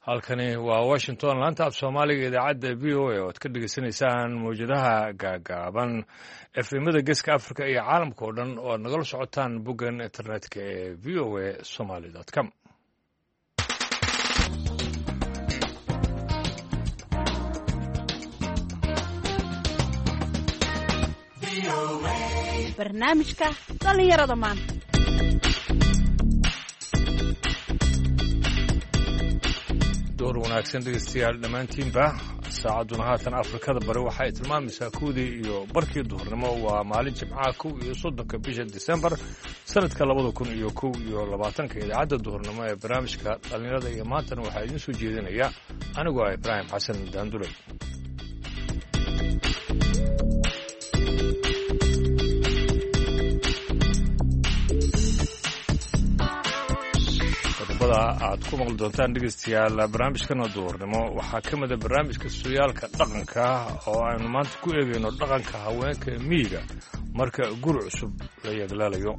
halkani waa washington laanta af soomaaliga idaacadda v o a oo ad ka dhegeysanaysaan mawjadaha gaagaaban efemada geeska africa iyo caalamka oo dhan oo ad nagala socotaan boggan internetka ee v o a somaly com barnaamijka dhallinyarada maanta door wanaagsan dhegeystayaal dhammaantiinba saacadduna haatan afrikada bari waxa ay tilmaamaysaa kowdii iyo barkii duhurnimo waa maalin jimcaha 11 bisha disembar sanadka 2021 idaacadda duhurnimo ee barnaamijka dhallinyarada iyo maantana waxaa idiin soo jeedinaya anigoo ah ibraahim xasan daanduley aad ku maqli doontaan dhegeystayaal barnaamijkana duhurnimo waxaa ka mida barnaamijka sooyaalka dhaqanka oo aynu maanta ku eegayno dhaqanka haweenka miyiga marka guri cusub la yeglaalayo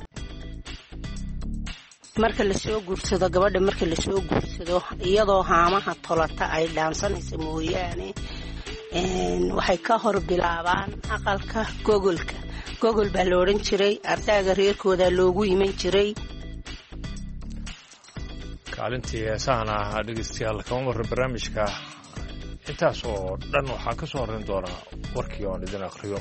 marka lasoo guursado gabadha marka lasoo guursado iyadoo haamaha tolata ay dhaansanaysa mooyaane waxay ka hor bilaabaan aqalka gogol baa la odhan jiray ardaaga reerkooda loogu iman jiray kaalintii heesahana dhegeystayaal kama marra barnaamijka intaas oo dhan waxaa ka soo horrayn doonaa warkii oon idin akhriyo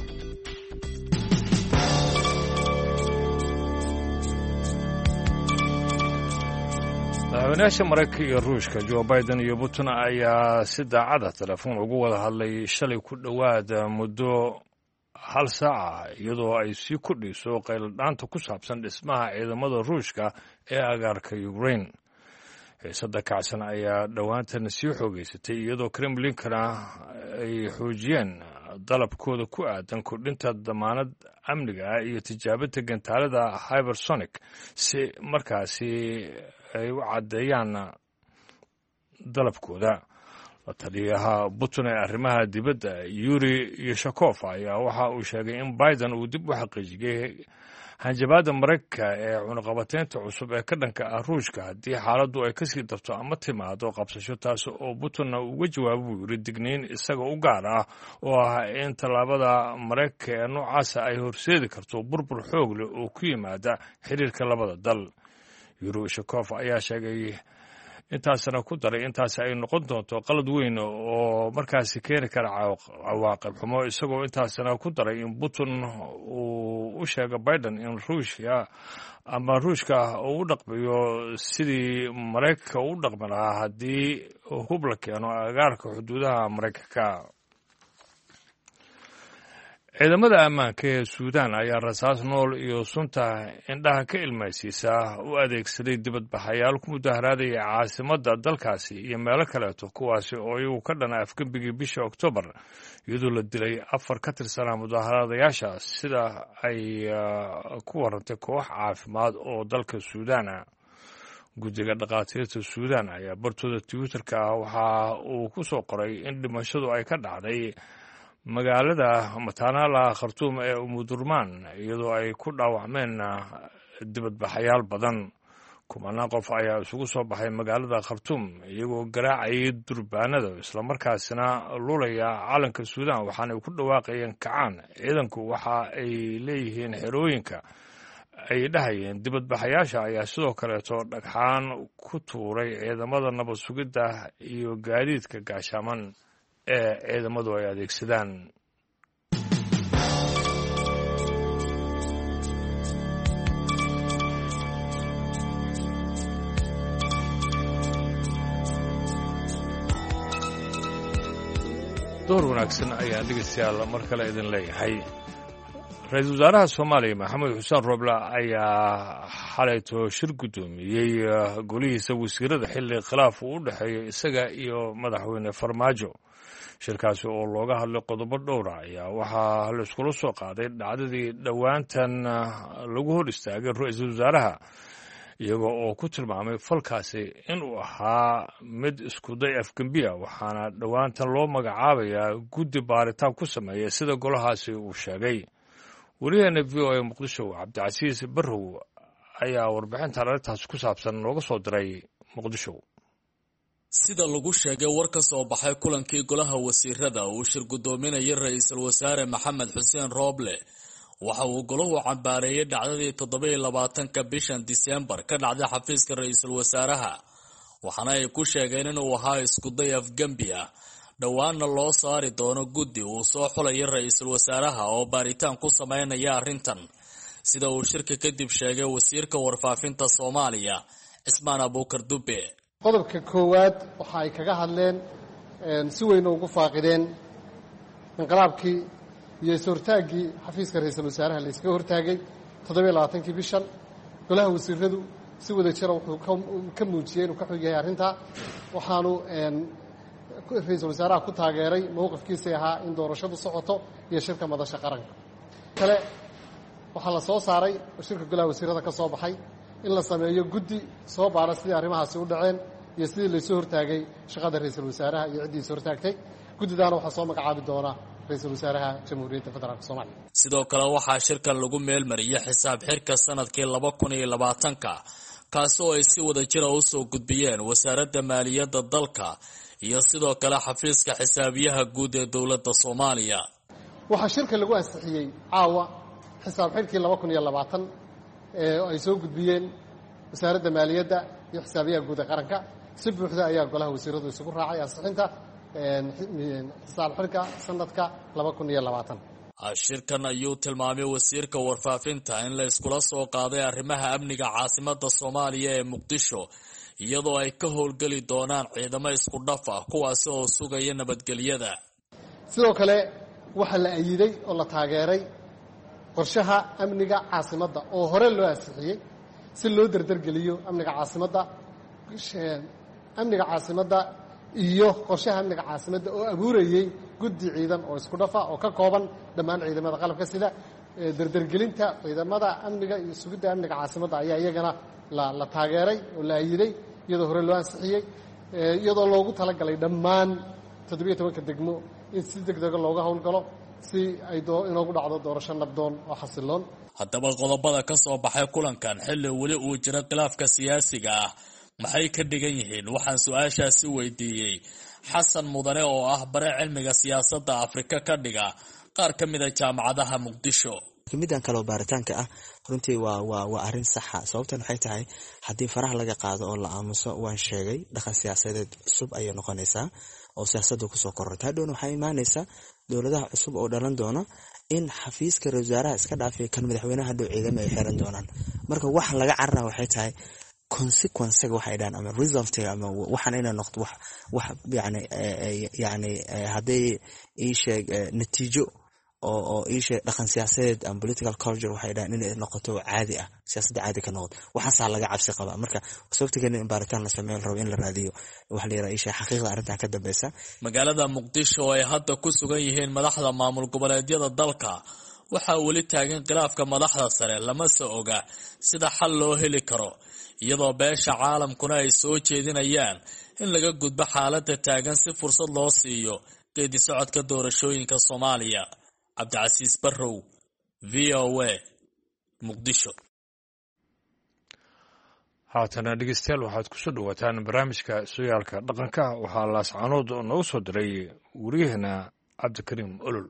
madaxweynayaasha maraykanka iyo ruushka joe biden iyo putin ayaa si daacada telefoon ugu wada hadlay shalay ku dhowaad muddo hal saaca iyadoo ay sii kordhayso qayladhaanta ku saabsan dhismaha ciidamada ruushka ee agaarka ukraine xiisada kacsan ayaa dhowaantan sii xoogeysatay iyadoo kremlinkana ay xoojiyeen dalabkooda ku aadan kordhinta damaanad amniga ah iyo tijaabinta gantaalada hybersonic si markaasi ay u caddeeyaan dalabkooda la taliyaha putin ee arrimaha dibadda yuri yoshakof ayaa waxa uu sheegay in biden uu dib u xaqiijiyey hanjabaadda maraykanka ee cunaqabateynta cusub ee ka dhanka ah ruushka haddii xaaladdu ay kasii darto ama timaado qabsasho taas oo putinna uga jawaabo buu yidhi digniin isaga u gaar ah oo ah in tallaabada maraykanka ee noocaasa ay horseedi karto burbur xoog leh oo ku yimaada xiriirka labada dal yuri shakof ayaa sheegay intaasna ku daray intaasi ay noqon doonto qalad weyn oo markaasi keeni kara cawaaqib xumo isagoo intaasna ku daray in putin uu u sheega biden in ruushka uu u dhaqmayo sidii maraykanka u dhaqmi lahaa haddii hub la keeno agaarka xuduudaha maraykanka ciidamada ammaanka ee suudaan ayaa rasaas nool iyo sunta indhaha ka ilmaysiisa u adeegsaday dibadbaxayaal ku mudaharaadaya caasimadda dalkaasi iyo meelo kaleeto kuwaasi oo iyagu ka dhana afgembigii bisha oktoobar iyadoo la dilay 4 ka tirsanaa mudaharaadayaasha sida ay ku warantay koox caafimaad oo dalka suudaana guddiga dhakhaatiirta suudaan ayaa bartooda twitterka waxa uu ku soo qoray in dhimashadu ay ka dhacday magaalada mataanaala khartuum ee umudurmaan iyadoo ay ku dhaawacmeen dibadbaxayaal badan kumanaan qof ayaa isugu soo baxay magaalada khartuum iyagoo garaacayay durbaanada islamarkaasina lulaya calanka suudaan waxaanay ku dhawaaqayeen kacaan ciidanku waxa ay leeyihiin xerooyinka ay dhahayeen dibadbaxayaasha ayaa sidoo kaleeto dhagxaan ku tuuray ciidamada nabad sugidda iyo gaadiidka gaashaaman ee ciidamadu ay adeegsadaan door wanaagsan ayaa dhegeystayaal mar kale idin leeyahay ra-iisul wasaaraha soomaaliya maxamed xuseen rooble ayaa xalayto shir guddoomiyey golihiisa wasiirada xilli khilaaf uu u dhexeeyo isaga iyo madaxweyne farmaajo shirkaasi oo looga hadlay qodobo dhowra ayaa waxaa la iskula soo qaaday dhacdadii dhowaantan lagu hor istaagay ra-iisul wasaaraha iyagoo oo ku tilmaamay falkaasi inuu ahaa mid iskuday afgembiya waxaana dhowaantan loo magacaabayaa guddi baaritaan ku sameeya sida golahaasi uu sheegay wariyaheena v o a muqdisho cabdicasiis barrow ayaa warbixintan arrintaas ku saabsan nooga soo diray muqdisho sida lagu sheegay war ka soo baxay kulankii golaha wasiirada uu shir gudoominayay ra-iisul wasaare maxamed xuseen rooble waxa uu golahu cambaareeyay dhacdadii 27ka bishan Diseembar ka dhacday xafiiska ra-iisul wasaaraha waxaana ay ku sheegeen inuu ahaa isku day afgambi ah dhawaana loo saari doono guddi uu soo xulay ra-iisul wasaaraha oo baaritaan ku sameynaya arrintan sida uu shirka kadib sheegay wasiirka warfaafinta Soomaaliya Cismaan Abuukar Dube. qodobka koowaad waxa ay kaga hadleen si weyn ugu faaqideen inqalaabkii iyo suurtaagii xafiiska ra-iisul wasaaraha la iska hortaagay 27kii bishan golaha wasiiradu si wada jira wuxuu ka muujiyay inuu ka xog yahay arrinta waxaanu ra-iisul wasaaraha ku taageeray mowqifkiisii ahaa in doorashadu socoto iyo shirka madasha qaranka kale waxaa la soo saaray shirka golaha wasiirada ka soo baxay in la sameeyo guddi soo baara sidii arrimahaasi u dhaceen iyo sidii laysoo hortaagay shaqada ra-iisul wasaaraha iyo ciddiisa hortaagtay guddidaana waxaa soo magacaabi doona ra-iisul wasaaraha jamhuuriyadda federaalk Soomaaliya. sidoo kale waxaa shirkan lagu meelmariyay xisaab xirka sanadkii 2020 kaasoo ay si wada jira u soo gudbiyeen wasaaradda maaliyadda dalka iyo sidoo kale xafiiska xisaabiyaha guud ee dowladda Soomaaliya. waxaa shirka lagu ansixiyay caawa xisaab xirkii 2020 ay soo gudbiyeen wasaaradda maaliyadda iyo xisaabiyaha guud ee qaranka si buuxda ayaa golaha wasiiradu isugu raacay ansixinta xisaab xirka sanadka 2020. shirkan ayuu tilmaamay wasiirka warfaafinta in la iskula soo qaaday arrimaha amniga caasimadda Soomaaliya ee Muqdisho iyadoo ay ka howlgali doonaan ciidamo isku dhaf ah kuwaas oo sugaya nabadgelyada. sidoo kale waxa la ayiday oo la taageeray qorshaha amniga caasimadda oo hore loo ansixiyay si loo dardargeliyo amniga caasimadda iyo qorshaha amniga caasimadda oo abuurayay guddi ciidan oo isku dhafa oo ka kooban dhammaan ciidamada qalabka sida dardargelinta ciidamada amniga iyo sugidda amniga caasimadda ayaa iyagana la taageeray oo la ayiday iyadoo hore loo ansixiyey iyadoo loogu talagalay dhammaan 17 degmo in si degdega looga howlgalo si ay inoogu dhacdo doorasho nabdoon oo xasiloon. haddaba qodobada ka soo baxay kulankan xilli weli uu jiro khilaafka siyaasiga ah maxay ka dhigan yihiin waxaan su-aashaasi weydiiyey xasan mudane oo ah bare cilmiga siyaasadda Afrika ka dhiga qaar ka mid ah jaamacadaha Muqdisho. midan kale oo baaritaanka ah runtii waa arrin sax ah sababtan waxay tahay haddii faraha laga qaado oo la aamuso waan sheegay dhaqan siyaasadeed cusub ayay noqonaysaa oo siyaasadda kusoo kororta hadhowna waxaa imaanaysaa dowladaha cusub oo dhalan doona in xafiiska ra-iisul wasaaraha iska dhaafay kan madaxweynaha hadhow ciidamo ay xiran doonaan marka waxa laga carara waxay tahay consequence-ga waxay dhahan ama result-ga ama waxaan inay noqdo wax yani hadday ii sheeg natiijo oo ii sheeg dhaqan siyaasadeed ama political culture waxay dhahan inay noqoto caadi ah siyaasadda caadi ka noqdo waxaasaa laga cabsi qabaa marka sababta in baaritaan la sameeyo rabo in la raadiyo waxa la yiraahdaa ii sheeg xaqiiqda arrintan ka dambaysa. magaalada Muqdisho oo ay hadda ku sugan yihiin madaxda maamul goboleedyada dalka waxaa weli taagan khilaafka madaxda sare lama soo oga sida xal loo heli karo iyadoo beesha caalamkuna ay soo jeedinayaan in laga gudbo xaaladda taagan si fursad loo siiyo geedi socodka doorashooyinka Soomaaliya. Cabdicasiis Barrow, VOA, Muqdisho. haatana dhegeystayaal waxaad ku soo dhawaataan barnaamijka sooyaalka dhaqanka waxaa laascaanood noogu soo diray wariyahana Cabdikariim Olol.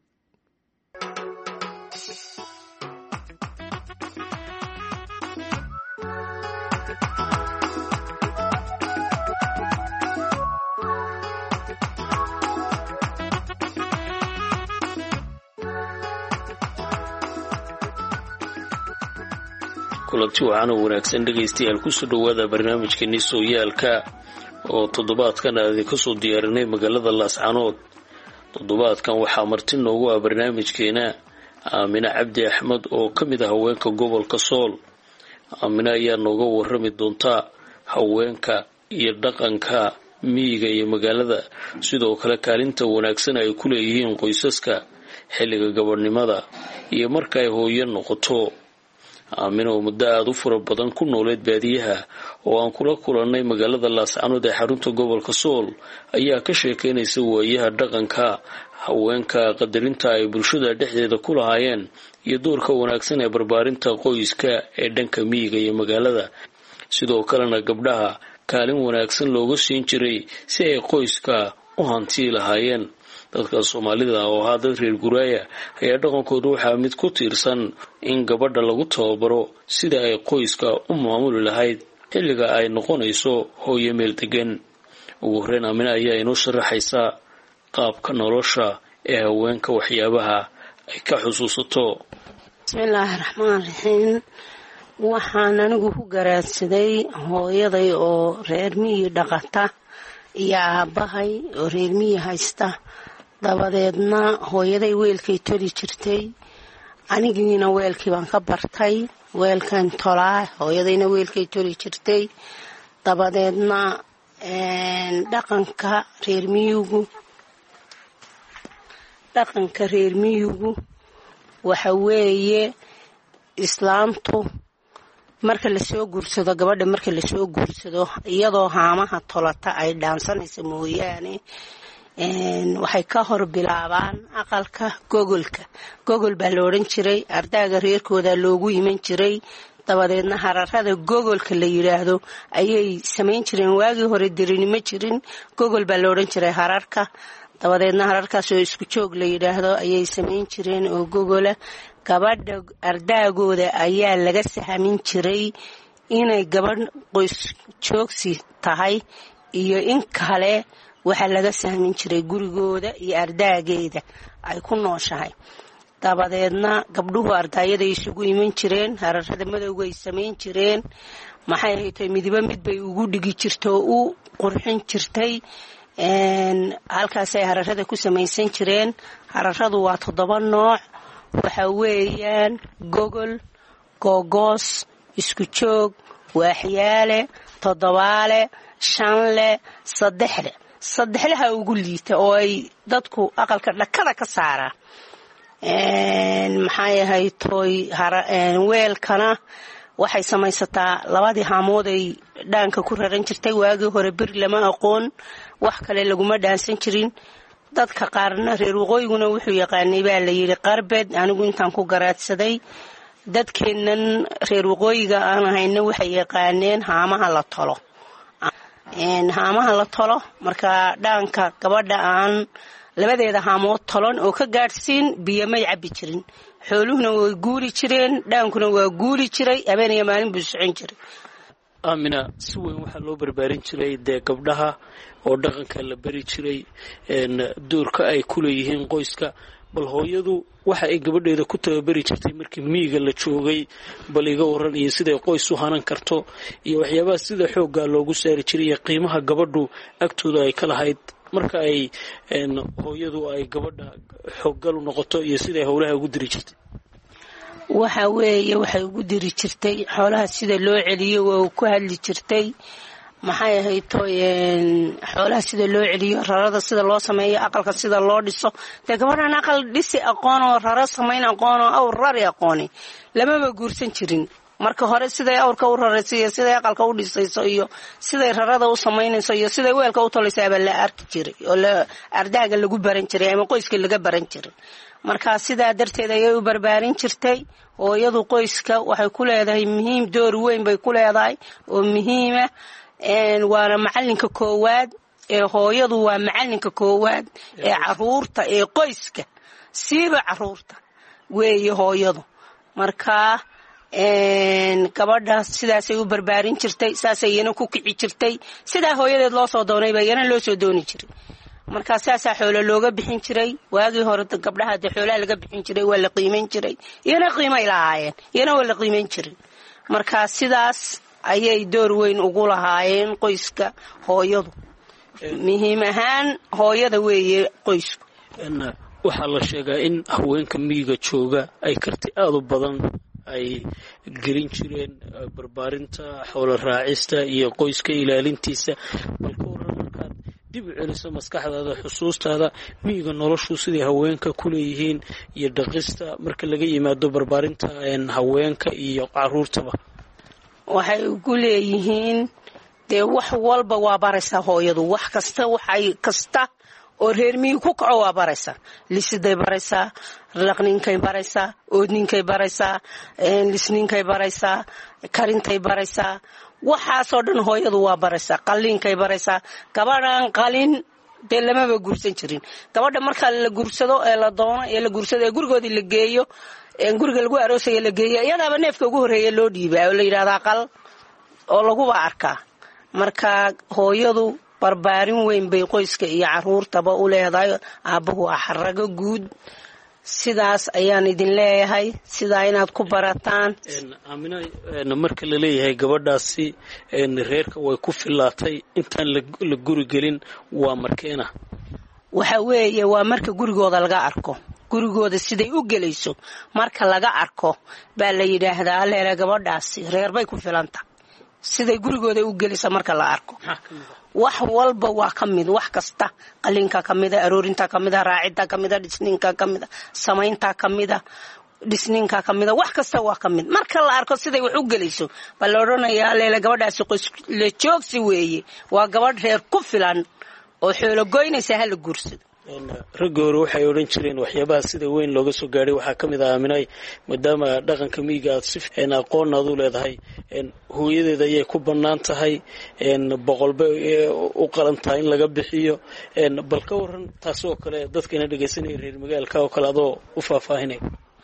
kulanti waxaana wanaagsan dhegaystayaal kusoo dhowaada barnaamijkeennii sooyaalka oo toddobaadkan aan idinka soo diyaarinay magaalada laascaanood. toddobaadkan waxaa marti noogu ah barnaamijkeena Aamina Cabdi Axmed oo ka mid ah haweenka gobolka Sool. Aamina ayaa nooga warrami doonta haweenka iyo dhaqanka miyiga iyo magaalada sidoo kale kaalinta wanaagsan ay ku leeyihiin qoysaska xilliga gabadhnimada iyo marka ay hooyo noqoto. Aamina oo muddo aad u fara badan ku nooleed baadiyaha oo aan kula kulannay magaalada Laascaanood ee xarunta gobolka Sool ayaa ka sheekeynaysa waayaha dhaqanka haweenka qadarinta ay bulshada dhexdeeda ku lahaayeen iyo doorka wanaagsan ee barbaarinta qoyska ee dhanka miyiga iyo magaalada. sidoo kalena gabdhaha kaalin wanaagsan looga siin jiray si ay qoyska u hantii lahaayeen. dadka Soomaalida oo ahaa dad reer guraaya ayaa dhaqankoodu waxaa mid ku tiirsan in gabadha lagu tababaro sida ay qoyska u maamuli lahayd xilliga ay noqonayso hooyo meel degan. ugu horreyn Aamina ayaa inoo sharaxaysa qaabka nolosha ee haweenka waxyaabaha ay ka xusuusato. bismillaahi raxmaani raxiim. waxaan anigu ku garaadsaday hooyaday oo reer miyi dhaqata iyo aabbahay oo reer miyi haysta. dabadeedna hooyaday weelkay toli jirtay, anigiina weelkii baan ka bartay, weelkan tolaa. hooyadayna weelkay toli jirtay. dabadeedna dhaqanka reer miyigu waxa weeye islaamtu marka lasoo guursado, gabadha marka lasoo guursado iyadoo haamaha tolata ay dhaansanaysa mooyaane waxay ka hor bilaabaan aqalka gogolka. gogol baa la odhan jiray, ardaaga reerkooda loogu iman jiray. dabadeedna hararada gogolka la yidhaahdo ayay samayn jireen. waagii hore dirinimo jirin, gogol baa la odhan jiray hararka. dabadeedna hararkaas oo isku joog la yidhaahdo ayay samayn jireen oo gogola. gabadha ardaagooda ayaa laga sahamin jiray inay gabadh qoys joogsi tahay iyo in kale. waxaa laga sahmin jiray gurigooda iyo ardaageeda ay ku nooshahay. dabadeedna gabdhuhu ardaayaday isugu iman jireen, hararada madowga ay samayn jireen. maxay ahayd midiba mid bay ugu dhigi jirto oo u qurxin jirtay. halkaasay hararada ku samaysan jireen. hararadu waa 7 nooc. waxa weeyaan gogol, googoos, isku joog, waaxyaale, 7aale, 5le, 3le. 3laha ugu liita oo ay dadku aqalka dhakada ka saaraan. maxay ahayd weelkana waxay samaysataa 2 haamood ay dhaanka ku raran jirtay. waagii hore bir lama aqoon, wax kale laguma dhaansan jirin. dadka qaarna reer waqooyiguna wuxuu yaqaanay baa la yidhi qarbed. anigu intaan ku garaadsaday dadkeennan reer waqooyiga aan ahayna waxay yaqaaneen haamaha la tolo. haamaha la tolo marka dhaanka gabadha aan labadeeda haamood tolon oo ka gaadhsiin biyo may cabbi jirin. xooluhuna way guuri jireen, dhaankuna waa guuri jiray, habeenaya maalin buu socon jiray. Aamina, si weyn waxaa loo barbaarin jiray dee gabdhaha oo dhaqanka la bari jiray doorka ay ku leeyihiin qoyska. bal hooyadu waxa ay gabadheeda ku tababari jirtay markii miyiga la joogay, bal iga waran iyo siday qoys u hanan karto iyo waxyaabaha sida xoogga loogu saari jiray iyo qiimaha gabadhu agtooda ay ka lahayd marka ay hooyadu ay gabadha xooggal u noqoto iyo siday howlaha ugu diri jirtay. waxa weeye waxay ugu diri jirtay xoolaha sida loo celiyo oo ku hadli jirtay. maxay ahayd xoolaha sida loo celiyo, rarada sida loo sameeyo, aqalka sida loo dhiso. dee gabadhan aqal dhisi aqoon oo raro samayn aqoon oo awr rari aqooni lamaba guursan jirin. marka hore siday awrka u rarayso iyo siday aqalka u dhisayso iyo siday rarada u samaynayso iyo siday weelka u tolaysaaba la arki jiray oo ardaaga lagu baran jiray ama qoyska laga baran jiray. marka sidaa darteed ayay u barbaarin jirtay. hooyadu qoyska waxay ku leedahay muhiim, door weyn bay ku leedahay oo muhiima. waana macalinka koowaad ee hooyadu waa macalinka koowaad ee caruurta ee qoyska, siiba caruurta weeye hooyadu. marka gabadha sidaasay u barbaarin jirtay, saasay iyana ku kici jirtay. sidaa hooyadeed loo soo doonayba iyana loo soo dooni jiray. marka saasaa xoolo looga bixin jiray. waagii hore gabdhaha dee xoolaha laga bixin jiray, waa la qiimayn jiray. iyana qiimay lahaayeen, iyana waa la qiimayn jiray. marka sidaas ayay door weyn ugu lahaayeen qoyska hooyadu. muhiim ahaan hooyada weeye qoysku. waxaa la sheegaa in haweenka miyiga jooga ay karti aad u badan ay gelin jireen barbaarinta, xoolo raacista iyo qoyska ilaalintiisa. balka waran markaad dib u celiso maskaxdaada, xusuustaada, miyiga noloshu siday haweenka ku leeyihiin iyo dhaqista marka laga yimaado barbaarinta haweenka iyo caruurtaba. waxay ugu leeyihiin dee wax walba waa baraysaa hooyadu. wax kasta waxay kasta oo reer miyi ku kaco waa baraysaa. lisiday baraysaa, laqninkay baraysaa, oodninkay baraysaa, lisninkay baraysaa, karintay baraysaa. waxaasoo dhan hooyadu waa baraysaa, qalliinkay baraysaa. gabadhan qalin dee lamaba guursan jirin. gabadha marka la guursado ee la doono ee la guursado ee gurigoodii la geeyo, guriga lagu aroosaya la geeyo, iyadaaba neefka ugu horreeya loo dhiibaa oo la yidhahdaa qal oo laguba arkaa. marka hooyadu barbaarin weyn bay qoyska iyo caruurtaba u leedahay. aabbahu waa xarago guud. sidaas ayaan idin leeyahay, sidaa inaad ku barataan. aamina, marka la leeyahay gabadhaasi reerka way ku fillaatay intaan la guri gelin, waa markeena? waxa weeye waa marka gurigooda laga arko, gurigooda siday u gelayso marka laga arko baa la yidhaahdaa alleele gabadhaasi reer bay ku filanta. siday gurigooda u gelaysa marka la arko wax walba waa ka mid, wax kasta. qalinka ka mida, aroorinta ka mida, raacidda ka mida, dhisninka ka mida, samaynta ka mida, dhisninka ka mida, wax kasta waa ka mid. marka la arko siday wax u gelayso baa la odhanayaa alleele gabadhaasi qoys la joogsi weeye, waa gabadh reer ku filan oo xoolo goynaysa hala guursado. ragga hore waxay odhan jireen waxyaabaha sida weyn looga soo gaadhay waxaa ka mid ah aaminay, maadaama dhaqanka miyiga aad si aqoon aad u leedahay, hooyadeeda ayay ku bannaan tahay, boqolbay u qalan tahay in laga bixiyo. bal ka waran taasoo kale dadkana dhegaysanaya reer magaalka oo kale adoo u faahfaahinay.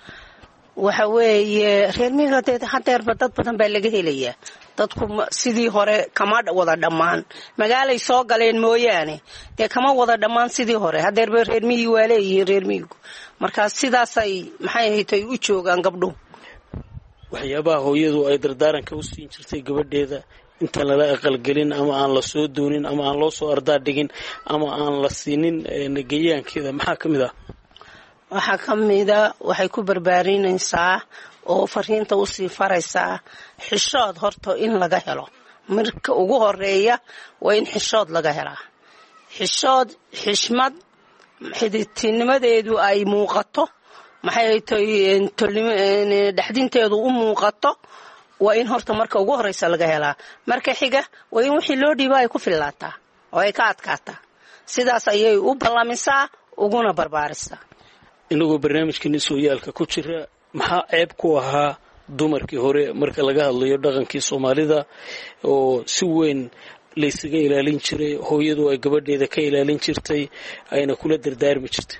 waxa weeye reer miyiga hadeerba dad badan baa laga helayaa. dadku sidii hore kama wada dhammaan, magaalay soo galeen mooyaane dee kama wada dhammaan sidii hore. hadeerba reer miyi waa leeyihiin reer miyigu. markaa sidaasay maxay ahaytay u joogaan gabdhuhu. waxyaabaha hooyadu ay dardaaranka u siin jirtay gabadheeda intaan lala aqalgelin, ama aan la soo doonin, ama aan loo soo ardaa dhigin, ama aan la siinin geyaankeeda, maxaa ka mid ah? waxaa ka mida waxay ku barbaarinaysaa oo fariinta usii faraysaa xishood horta in laga helo. marka ugu horeeya waa in xishood laga helaa. xishood, xishmad, xididtinimadeedu ay muuqato, maxay tahay dhexdinteedu u muuqato, waa in horta marka ugu horeysa laga helaa. marka xiga waa in wixii loo dhiiba ay ku fillaataa oo ay ka adkaataa. sidaas ayay u ballamisaa uguna barbaarisaa. inagoo barnaamijkeeni sooyaalka ku jira, maxaa ceeb ku ahaa dumarkii hore marka laga hadlayo dhaqankii soomaalida oo si weyn laysaga ilaalin jiray, hooyadu ay gabadheeda ka ilaalin jirtay, ayna kula dardaarmi jirtay?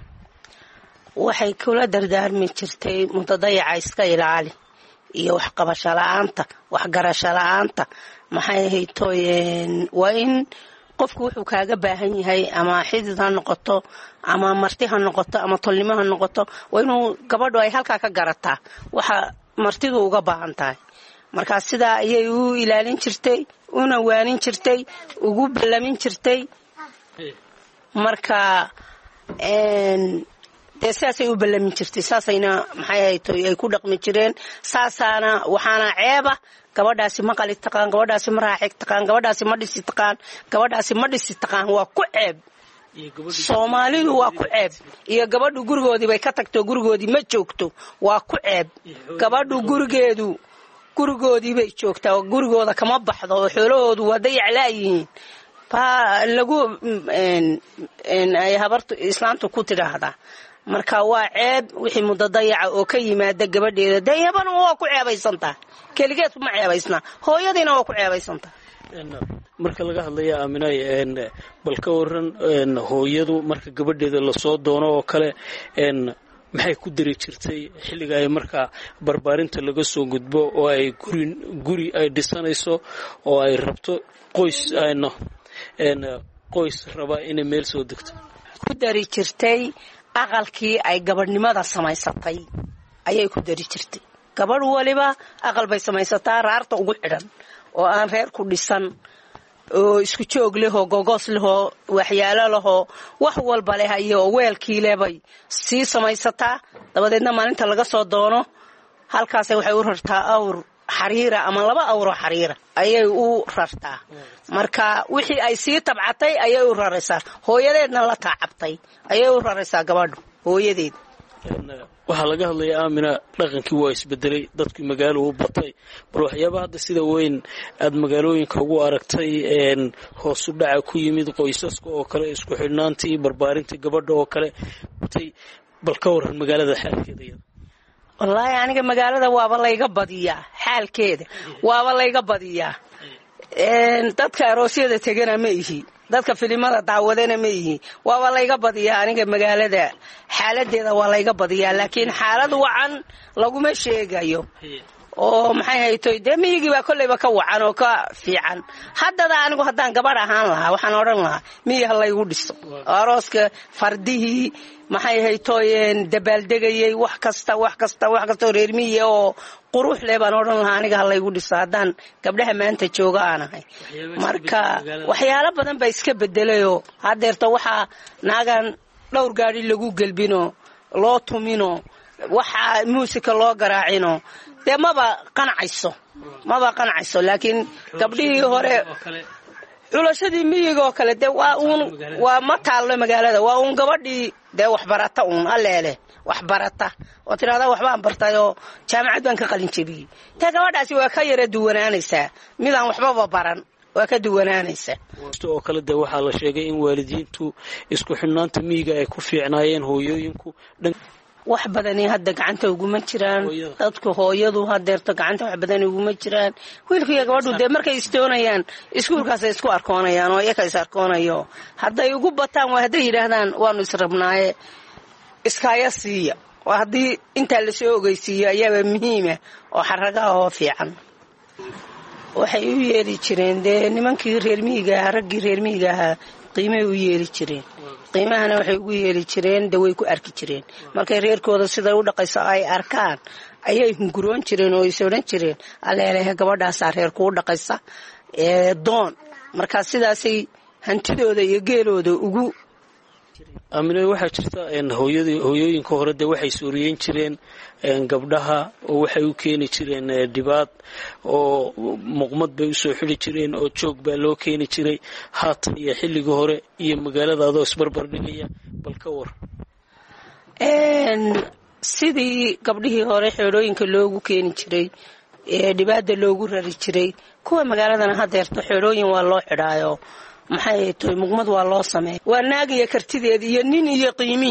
waxay kula dardaarmi jirtay mutadayaca iska ilaali iyo waxqabasho la-aanta, waxgarasho la-aanta. maxay ahaytoyeen waa in qofku wuxuu kaaga baahan yahay, ama xidid ha noqoto, ama marti ha noqoto, ama tolnimo ha noqoto, waa inuu gabadhu ay halkaa ka garataa waxa martidu uga baahan tahay. markaa sidaa ayay u ilaalin jirtay, una waanin jirtay, ugu ballamin jirtay. marka dee sidaasay u ballamin jirtay, saasayna maxay ahaytoy ay ku dhaqmi jireen. saasaana waxaana ceeba gabadhaasi ma qali taqaan, gabadhaasi ma raaxig taqaan, gabadhaasi ma dhisi taqaan, gabadhaasi ma dhisi taqaan. waa ku ceeb. soomaalidu waa ku ceeb. iyo gabadhu gurigoodii bay ka tagto, gurigoodii ma joogto, waa ku ceeb. gabadhu gurigoodii bay joogtaa, gurigooda kama baxdo, oo xoolahoodu waa dayaclaayihiin baa lagu ay habartu islaamtu ku tidhaahdaa. marka waa ceeb wixii mudadayaca oo ka yimaada gabadheeda. dee yabana waa ku ceebaysantaha, keligeed ma ceebaysnaa, hooyadiina waa ku ceebaysantaha. marka laga hadlaya aaminay, bal ka waran hooyadu marka gabadheeda lasoo doono oo kale, maxay ku dari jirtay xilliga ay markaa barbaarinta laga soo gudbo oo ay guri ay dhisanayso oo ay rabto qoys raba inay meel soo degto? ku dari jirtay aqalkii ay gabadhnimada samaysatay ayay ku dari jirtay. gabadh waliba aqal bay samaysataa raarta ugu xidhan, oo aan reer ku dhisan, oo isku joog lehoo gogoos lehoo waxyaalo lehoo wax walba leh, iyo weelkii leh bay sii samaysataa. dabadeedna maalinta laga soo doono halkaasay waxay u rartaa awr xariira ama 2 awroo xariira ayay u rartaa. marka wixii ay sii tabcatay ayay u raraysaa, hooyadeedna la taacabtay ayay u raraysaa gabadhu hooyadeed. waxaa laga hadlaya aamina, dhaqankii waa isbedelay, dadkii magaalo u batay. bal waxyaabaha hadda sida weyn aad magaalooyinka ugu aragtay, hoosu dhaca ku yimid qoysaska oo kale, isku xidhnaantii, barbaarintii gabadha oo kale batay, bal ka waran magaalada xaalkeeda? wallaahi aniga magaalada waaba layga badiyaa, xaalkeeda waaba layga badiyaa. dadka aroosyada tegana ma ihi dadka filimada daawadana ma ihi waaba layga badiyaa aniga magaalada xaaladeeda waa layga badiyaa laakiin xaalad wacan laguma sheegayo oo maxay haytoy dee miyigii baa kolleyba ka wacan oo ka fiican haddada anigu haddaan gabadh ahaan lahaa waxaan odhan lahaa miyi ha laygu dhiso arooska fardihii maxay haytooyeen dabaaldegayey wax kasta reer miyiga oo qurux leh baan odhan lahaa aniga ha laygu dhiso haddaan gabdhaha maanta jooga aan ahay marka waxyaalo badan baa iska bedelayoo haddeerto waxaa naagaan dhowr gaadhi lagu gelbinoo loo tuminoo waxaa muusika loo garaacino dee maba qancayso laakiin gabdhihii hore culashadii miyiga oo kale dee waa ma taallo magaalada waa uun gabadhii dee waxbarata uun alleele waxbarata oo tidhahdaa waxbaan bartay oo jaamacad baan ka qalin jebiyey dee gabadhaasi waa ka yara duwanaanaysaa midaan waxbaba baran waa ka duwanaanaysaa oo kale dee waxaa la sheegay in waalidiintu isku xidhnaanta miyiga ay ku fiicnaayeen hooyooyinku wax badani hadda gacanta uguma jiraan dadku hooyadu hadeerto gacanta wax badan uguma jiraan wiilkiiyo gabadhu dee markay istoonayaan iskuulkaasay isku arkoonayaan oo iyaka is arkoonayo hadday ugu bataan waa hadday yidhaahdaan waanu israbnaaye iskaaya siiya waa haddii intaa lasoo ogeysiiyo ayaaba muhiima oo xaragaha oo fiican waxay u yeeli jireen dee nimankii reer miyiga ahaa raggii reer miyiga ahaa qiimay u yeeli jireen qiimahana waxay ugu yeeli jireen de way ku arki jireen markay reerkooda siday u dhaqayso ay arkaan ayay hunguroon jireen oo is odhan jireen alleelehe gabadhaasaa reer kuu dhaqaysa doon markaa sidaasay hantidooda iyo geelooda ugu aamine waxaa jirta hooyooyinka hore dee waxay sooriyeyn jireen gabdhaha oo waxay u keeni jireen dhibaad oo muqmad bay usoo xili jireen oo joog baa loo keeni jiray haatan iyo xilligii hore iyo magaalada adoo isbarbar dhigaya bal ka war sidii gabdhihii hore xeedhooyinka loogu keeni jiray dhibaada loogu rari jiray kuwa magaaladana hadeerto xeedhooyin waa loo xidhaayo maxay tahay muqmad waa loo sameeya waa naagiya kartideed iyo nin iyo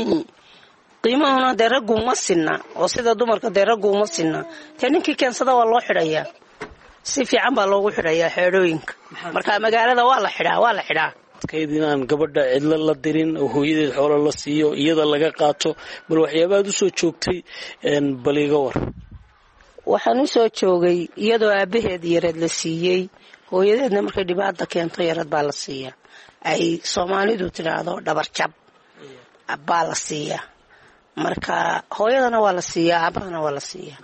qiimahuna dee raggu uma sinna oo sida dumarka dee raggu uma sinna dee ninkii keensada waa loo xidhayaa si fiican baa loogu xidhayaa xeedhooyinka marka magaalada waa la xidhaa kayd inaan gabadha cidlo la dirin oo hooyadeed xoolo la siiyo iyada laga qaato bal waxyaabaad usoo joogtay bal iga war waxaan usoo joogay iyadoo aabaheed yareed la siiyey hooyadeedna markay dhibaata keento yarad baa la siiyaa ay soomaalidu tidhaahdo dhabarjab baa la siiyaa marka hooyadana waa la siiyaa aabahana waa la siiyaa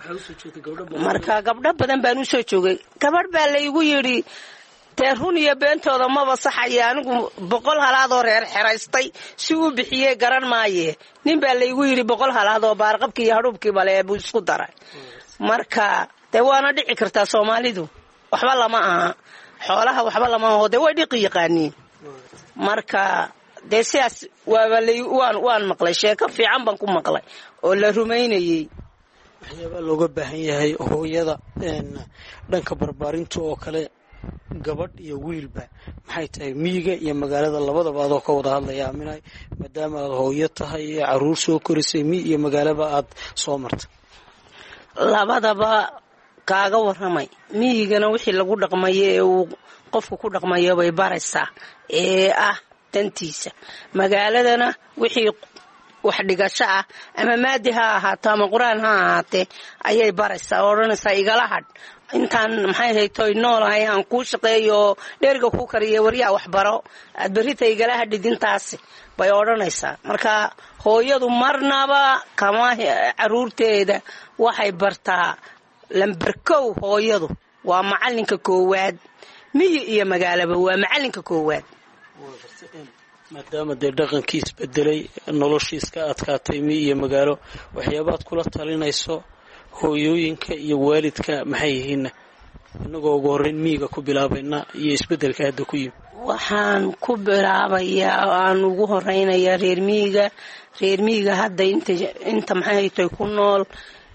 marka gabdho badan baan usoo joogay gabadh baa laygu yidhi dee run iyo beentooda maba saxaya anigu 100 halaadoo reer xeraystay si uu bixiyey garan maaye nin baa laygu yidhi 100 halaadoo baarqabkii iyo hadhuubkii bale buu isku daray marka dee waana dhici kartaa soomaalidu waxba lama aha xoolaha waxba lama aho dee way dhiqi yaqaaniin marka dee sidaas waan maqlay sheeko fiican baan ku maqlay oo la rumaynayey waxyaabaa looga baahan yahay hooyada dhanka barbaarinta oo kale gabadh iyo wiilba maxay tahay miyiga iyo magaalada labadaba adoo ka wada hadlaya aaminay maadaama aad hooyo tahay caruur soo korisay miyi iyo magaalaba aad soo martay labadaba kaaga waramay miyigana wixii lagu dhaqmayo ee uu qofku ku dhaqmayo bay baraysaa ee ah dantiisa magaaladana wixii wax dhigasho ah ama maadi ha ahaato ama quraan ha ahaatee ayay baraysaa oo odhanaysaa igala hadh intaan maxay haytoy noolahay aan kuu shaqeeyo dheeriga kuu kariyo waryaa waxbaro aad berrita igala hadhid intaasi bay odhanaysaa marka hooyadu marnaba kama caruurteeda waxay bartaa lambarkow hooyadu waa macalinka koowaad miyi iyo magaalaba waa macalinka koowaad maadaama dee dhaqankiis bedelay noloshiis ka adkaatay miyi iyo magaalo waxyaabaad kula talinayso hooyooyinka iyo waalidka maxay yihiinna inagoo ugu horreyn miyiga ku bilaabayna iyo isbedelka hadda ku yimi waxaan ku bilaabayaa aan ugu horeynayaa reer miyiga hadda inta maxay haytay ku nool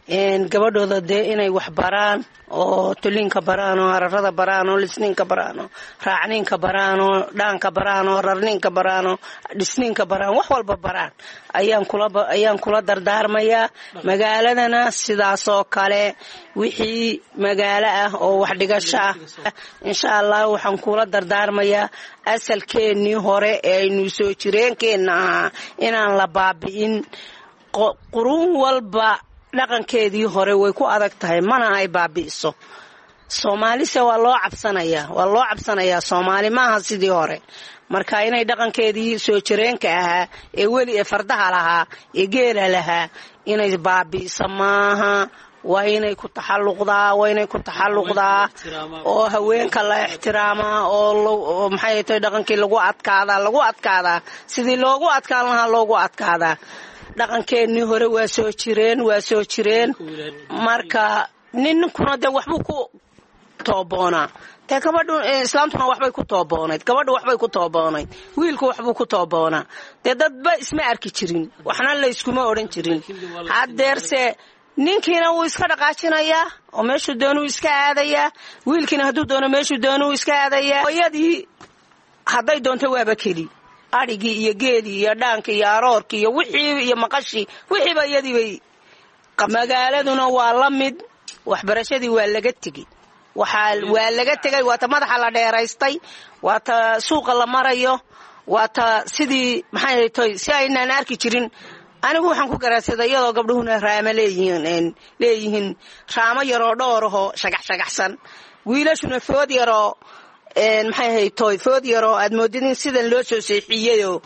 gabadhooda dee inay wax baraan oo tulinka baraan oo ararada baraan oo lisniinka baraan oo raacniinka baraan oo dhaanka baraan oo rarniinka baraan oo dhisniinka baraan wax walba baraan ayaan kula dardaarmayaa. magaaladana sidaas oo kale wixii magaalo ah oo wax dhigasho ah insha allah waxaan kula dardaarmayaa asalkeennii hore ee aynu soo jireenkeenna ahaa inaan la baabi'in. quruun walba dhaqankeedii hore way ku adag tahay mana ay baabi'iso. soomaalise waa loo cabsanayaa soomaali maaha sidii hore. marka inay dhaqankeedii soo jireenka ahaa ee weli ee fardaha lahaa ee geela lahaa inay baabi'isa maaha. waa inay ku taxalluqdaa oo haweenka la ixtiraamaa oo maxay tahay dhaqankii lagu adkaadaa sidii loogu adkaan lahaa loogu adkaadaa. dhaqankeennii hore waa soo jireen marka ninkuna dee waxbuu ku tooboonaa. dee gabadhu islaamtuna waxbay ku tooboonayd, gabadhu waxbay ku tooboonayd, wiilku waxbuu ku tooboonaa. dee dadba isma arki jirin, waxna la iskuma odhan jirin. haddeerse ninkiina wuu iska dhaqaajinayaa oo meeshuu doonuu iska aadayaa, wiilkiina hadduu doono meeshuu doonuu iska aadayaa. hooyadii hadday doonto waaba keli adhigii iyo geedii iyo dhaankii iyo aroorkii iyo wixii iyo maqashii wixiiba iyadiibay. magaaladuna waa la mid, waxbarashadii waa laga tegey, waa laga tegay. waata madaxa la dheeraystay, waata suuqa la marayo, waata sidii maxay tahay si aynaan arki jirin. anigu waxaan ku garaadsaday iyadoo gabdhuhuna raamo leeyihiin raamo yaroo dhowrahoo shagaxsan, wiilashuna food yaroo maxay haytoy food yaroo aad moodidin sidan loo soo seexiyeyoo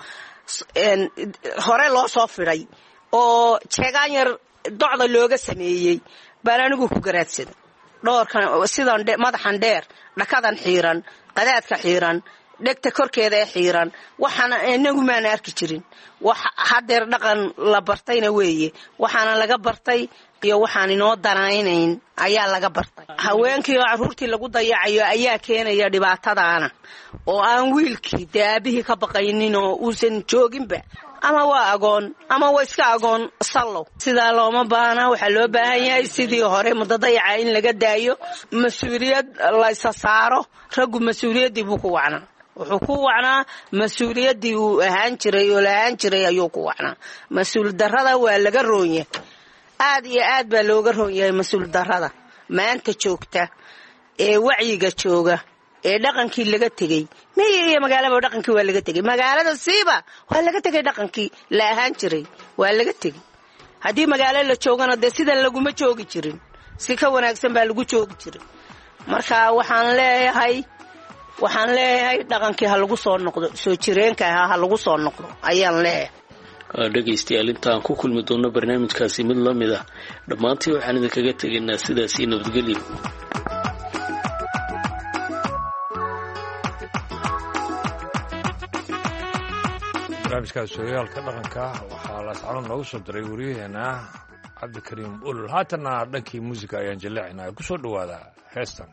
hore loo soo fidhay oo jeegaan yar docda looga sameeyey baan anigu ku garaadsaday. dhowrkan sidan madaxan dheer, dhakadan xiiran, qadaadka xiiran, dhegta korkeeda ee xiiran, waxaana inagu maana arki jirin. haddeer dhaqan la bartayna weeye, waxaana laga bartay iyo waxaan inoo danaynayn ayaa laga bartay. haweenkii oo carruurtii lagu dayacayo ayaa keenaya dhibaatadaana, oo aan wiilkii dee aabihii ka baqaynin oo uusan jooginba, ama waa agoon ama waa iska agoon sallow. sidaa looma baahna. waxaa loo baahan yahay sidii hore muddo dayaca in laga daayo, mas-uuliyad laysa saaro. raggu mas-uuliyaddii buu ku wacnaa, wuxuu ku wacnaa mas-uuliyaddii uu ahaan jiray oo lahaan jiray ayuu ku wacnaa. mas-uul darrada waa laga roonyahay, aad iyo aad baa looga roon yahay mas-uul darrada maanta joogta ee wacyiga jooga ee dhaqankii laga tegey. miyi iyo magaalaba dhaqankii waa laga tegey. magaalada siiba waa laga tegey, dhaqankii la ahaan jiray waa laga tegey. haddii magaalo la joogana dee sidan laguma joogi jirin, si ka wanaagsan baa lagu joogi jiray. marka waxaan leeyahay dhaqankii ha lagu soo noqdo, soo jireenka ahaa ha lagu soo noqdo ayaan leeyahay. dhegaystayaal intaan ku kulmi doonno barnaamijkaasi mid la mid ah, dhammaantii waxaan idinkaga tegaynaa sidaasii nabadgelyo. barnaamijkaas sooyaalka dhaqanka waxaa laascano noogu soo diray wariyaheena cabdikariim ulul. haatanna dhankii muusiga ayaan jaleecinaa. ku soo dhowaada heestan.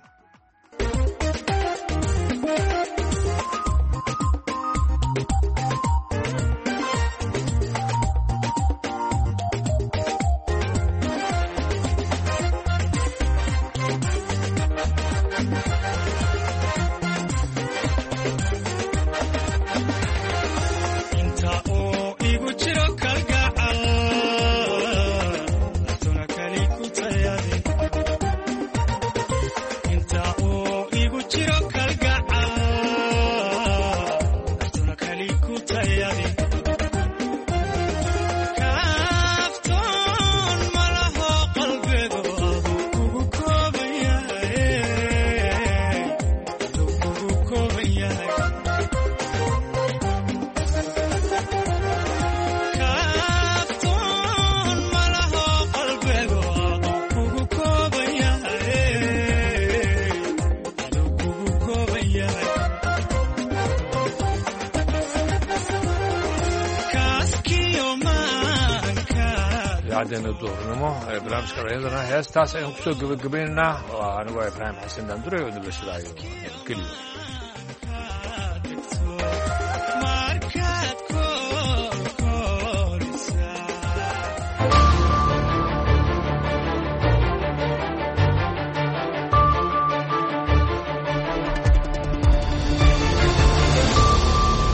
idaacaddeena duhurnimo ee barnaamijka rayadana heestaas ayaan kusoo gebagabaynaynaa. waa anigu ibraahim xasan daandure oo nabadgelyo.